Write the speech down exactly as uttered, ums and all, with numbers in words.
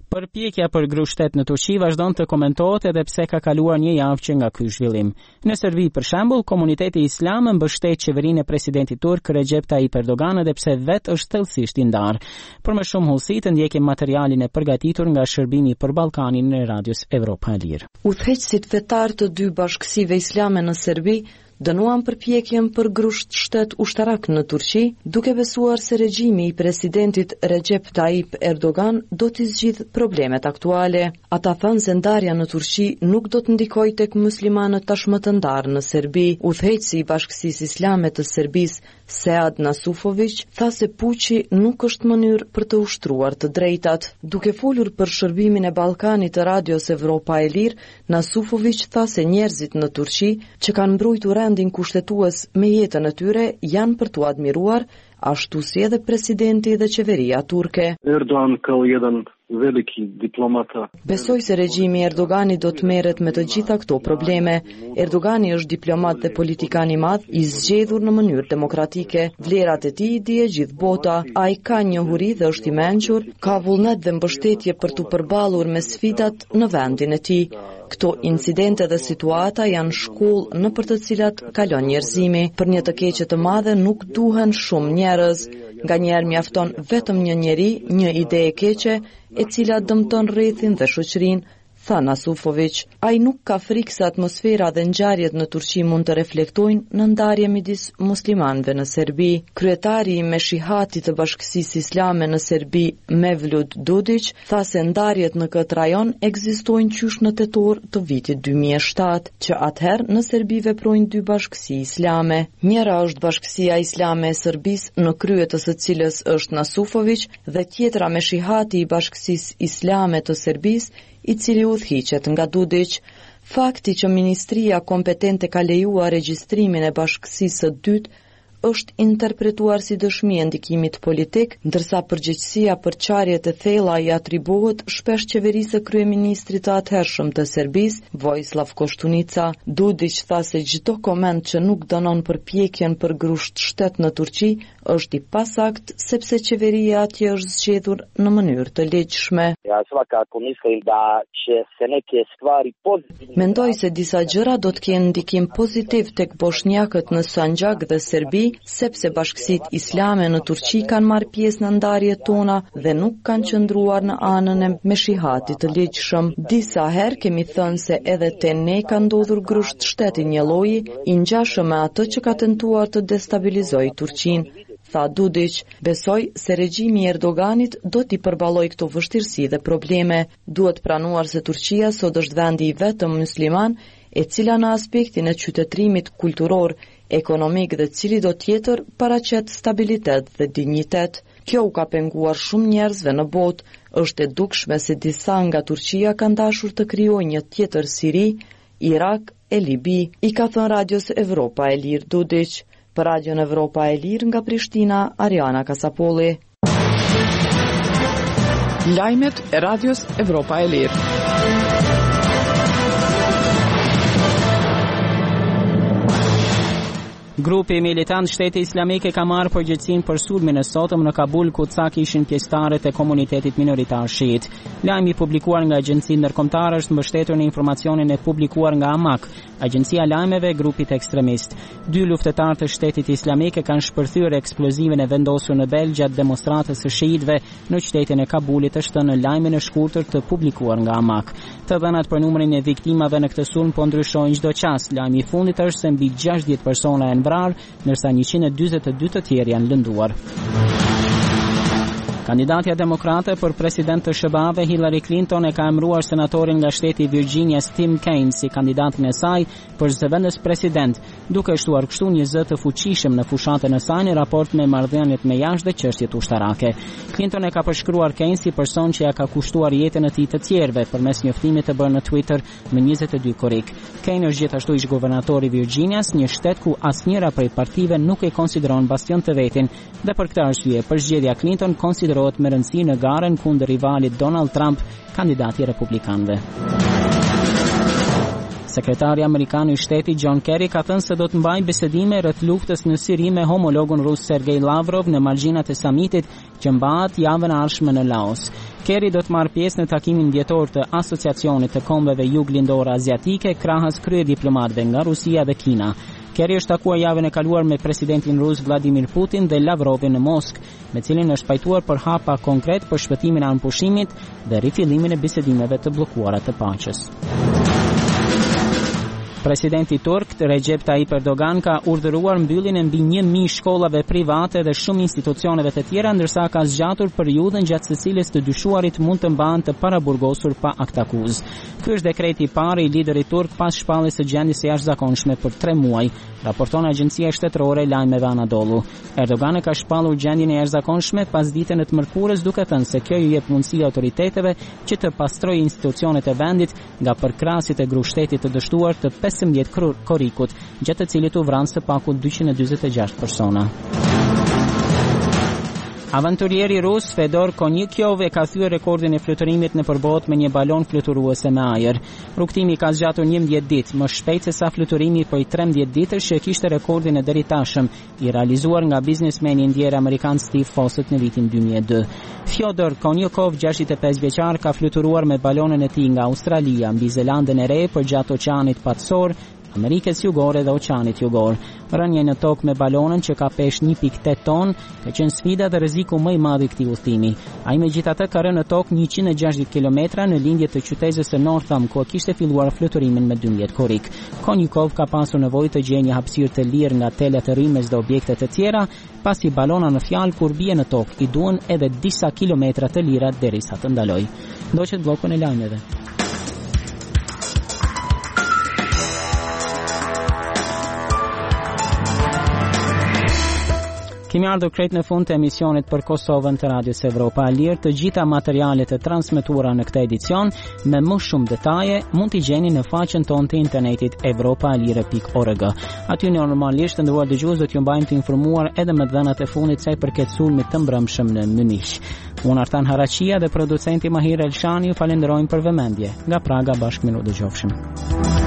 Përpjekja për grushtet në Turqi vazhdon të komentohet edhe pse ka kaluar një javë që nga ky zhvillim. Në Serbi, për shembull, komuniteti islam mbështet qeverinë e presidentit turk Recep Tayyip Erdogan edhe pse vetë është thellësisht i ndarë. Për më shumë hollësi të ndjekim materialin e përgatitur nga shërbimi për Ballkanin në Radios Evropa e Lirë. Udhëheqësit fetar të dy bashkësive islame në Serbi dënuan përpjekjen për grusht shtet ushtarak në Turqi, duke besuar se regjimi i presidentit Recep Tayyip Erdogan do t'i zgjidhë problemet aktuale. Ata thënë se ndarja në Turqi nuk do të ndikojë tek muslimanët tashmë të ndarë në Serbi. Udhëheqësi i Bashkësisë Islame të Serbisë, Sead Nasufović, tha se puçi nuk është mënyrë për të ushtruar të drejtat. Duke folur për shërbimin e Ballkanit të Radios Evropa e Lirë, Nasufović tha se njerëzit në Turqi që kanë mbrojtur rendin kushtetues me jetën e tyre janë për t'u admiruar, ashtu si edhe presidenti dhe qeveria turke. Erdogan kao jedan veliki diplomata. Besoj se regjimi Erdoganit do të merret me të gjitha këto probleme. Erdogani është diplomat dhe politikan i madh, i zgjedhur në mënyrë demokratike. Vlerat e tij i dije gjithë bota. Ai ka njohuri dhe është i mençur, ka vullnet dhe mbështetje për t'u përballur me sfidat në vendin e tij. Këto incidente dhe situata janë shkollë në për të cilat kalon njerëzimi. Për një të keqe të madhe nuk duhen shumë njerëz. Nganjëherë mjafton vetëm një njeri, një ide e keqe, e cila dëmton rrethin dhe shoqërinë, tha Nasufović. Ai nuk ka frikë se atmosfera dhe ngjarjet në Turqi mund të reflektojnë në ndarje midis muslimanëve në Serbi. Kryetari i Meshihatit të Bashkësisë Islame në Serbi, Mevlut Dudić, tha se ndarjet në këtë rajon ekzistojnë qysh në tetor të vitit dy mijë e shtatë, që atëherë në Serbi veprojnë dy bashkësi islame. Njëra është Bashkësia Islame e Serbisë, në krye të së cilës është Nasufović, dhe tjetra Meshihati i Bashkësisë Islame të Serbisë, i cili udhëhiqet nga Dudić. Fakti që ministria kompetente ka lejuar regjistrimin e bashkësisë së dytë është interpretuar si dëshmi e ndikimit politik, ndërsa përgjegjësia për çarjet e thella i atribuohet shpesh qeverisë së kryeministrit të atëhershëm të Serbisë, Vojislav Koštunica. Dudić tha se çdo koment që nuk dënon përpjekjen për grusht shtet në Turqi është i pasakt, sepse qeveria atje është zgjedhur në mënyrë të legjshme. Mendoj se disa gjëra do të kenë ndikim pozitiv tek bosnjakët në Sanxhak dhe Serbi, sepse bashkësitë islame në Turqi kanë marrë pjesë në ndarjet tona dhe nuk kanë qëndruar në anën e Meshihatit të legjshëm. Disa herë kemi thënë se edhe te ne ka ndodhur grusht shteti një lloji i ngjashëm me atë që ka tentuar të destabilizojë Turqinë, tha Dudić. Besoj se regjimi i Erdoganit do t'i përballojë këto vështirësi dhe probleme. Duhet pranuar se Turqia sot është vendi i vetëm musliman e cila në aspektin e qytetërimit kulturor, ekonomik dhe cili do tjetër paraqet stabilitet dhe dinjitet. Kjo u ka penguar shumë njerëzve në botë. Është e dukshme se disa nga Turqia kanë dashur të krijojnë një tjetër Siri, Irak e Libi, i ka thënë Radios Evropa e Lirë Dudić. Për Radion Evropa e Lirë nga Prishtina, Ariana Kasapolli. Lajmet e Radios Evropa e Lirë. Grupi militant Shteti Islamik e ka marrë përgjegjësinë për sulmin e sotëm në Kabul, ku ca kishin pjesëtarët e komunitetit minoritar shiit. Lajmi i publikuar nga agjencia ndërkombëtare është mbështetur në informacionin e publikuar nga Amak, agjencia e lajmeve e grupit ekstremist. Dy luftëtarë të Shtetit Islamik e kanë shpërthyer eksplozivin e vendosur në Bel gjatë demonstratës së shiitëve në qytetin e Kabulit, është në lajmin e shkurtër të publikuar nga Amak. Të dhënat për numrin e viktimave në këtë sulm po ndryshojnë çdo çast. Lajmi i fundit është se mbi gjashtëdhjetë persona janë vrarë, ndërsa njëqind e dyzet e dy të tjerë janë lënduar. Kandidatja demokrate për president të S B A-ve Hillary Clinton e ka emëruar senatorin nga shteti Virginia Tim Kaine si kandidatin e saj për zëvendës president, duke shtuar kështu një zë të fuqishëm në fushatën e saj në raport me marrëdhëniet me jashtë dhe çështjet ushtarake. Clinton e ka përshkruar Kaine si person që ja ka kushtuar jetën e tij të tjerëve përmes njoftimit të bërë në Twitter më njëzet e dy korrik. Kaine është gjithashtu ish guvernatori i Virginias, një shtet ku asnjëra prej partive nuk e konsideron bastion të vetin, dhe për këtë arsye përzgjedhja Clinton konsiderohet me rëndësi në garën kundër rivalit Donald Trump, kandidati i republikanëve. Sekretari amerikan i shtetit John Kerry ka thënë se do të mbajë bisedime rreth luftës në Siri me homologun rus Sergej Lavrov në margjinat e samitit që mbahet javën e ardhshme në Laos. Kerry do të marrë pjesë në takimin dhjetor të Asociacionit të Kombeve Juglindore Aziatike krahas kryediplomatëve nga Rusia dhe Kina. Kerry është takuar javën e kaluar me presidentin rus Vladimir Putin dhe Lavrovin në Moskë, me cilin është pajtuar për hapa konkret për shpëtimin e anëpushimit dhe rifillimin e bisedimeve të bllokuara të paqes. Presidenti turk Recep Tayyip Erdogan ka urdhëruar mbylljen e mbi një mijë shkollave private dhe shumë institucioneve të tjera, ndërsa ka zgjatur periudhën gjatë së cilës të dyshuarit mund të mbahen të paraburgosur pa aktakuzë. Ky është dekreti i parë i liderit turk pas shpalljes së gjendjes së jashtëzakonshme për tre muaj, raporton Agjencia Shtetërore e Lajmeve Anadolu. Erdogan e ka shpallur gjendjen e jashtëzakonshme pas ditën e të mërkurës, duke thënë se kjo i jep mundësi autoriteteve që të pastrojë institucionet e vendit nga përkrahësit e grushtetit të dështuar të pesëmbëdhjetë korrikut, gjatë të cilit u vranë së paku dyqind e dyzet e gjashtë persona. Aventurieri rus Fedor Konyukov e ka thyer rekordin e fluturimit nëpër botë me një balon fluturuese me ajër. Rrugtimi ka zgjatur njëmbëdhjetë ditë, më shpejt se sa fluturimi prej trembëdhjetë ditësh që kishte rekordin e deritashëm, i realizuar nga biznesmeni ndjer amerikan Steve Fossett në vitin dy mijë e dy. Fyodor Konyukov, gjashtëdhjetë e pesë vjeçar, ka fluturuar me balonën e tij nga Australia mbi Zelandën e Re përgjatë Oqeanit Patësor, Amerikës Jugore dhe Oqeanit Jugor. Rënja në tokë me balonën që ka peshë një pikë tetë ton ka qenë sfida dhe rreziku më i madh i këtij udhëtimi. Ai megjithatë ka rënë në tokë njëqind e gjashtëdhjetë kilometra në lindje të qytetit së Northam, ku kishte filluar fluturimin me dymbëdhjetë korrik. Konyukov ka pasur nevojë të gjejë një hapësirë të lirë nga telat e rrymës dhe objekte të tjera, pasi balona në fjalë kur bie në tokë i duan edhe disa kilometra të lira derisa të ndalojë. Ndoqet bllokun e lajmeve. Kemi ardhur krejt në fund të emisionit për Kosovën të Radios Evropa e Lirë. Të gjitha materialet e transmetuara në këtë edicion me më shumë detaje mund t'i gjeni në faqen tonë të internetit evropa e lire pikë org. Aty normalisht nderuar dëgjues do t'ju mbajmë të informuar edhe me dhënat e fundit sa i përket sulmit të mbrëmshëm në Munich. Unë Artan Haraqia dhe producenti Mahir Elshani ju falenderojmë për vëmendje. Nga Praga bashkë me ju dëgjofshim.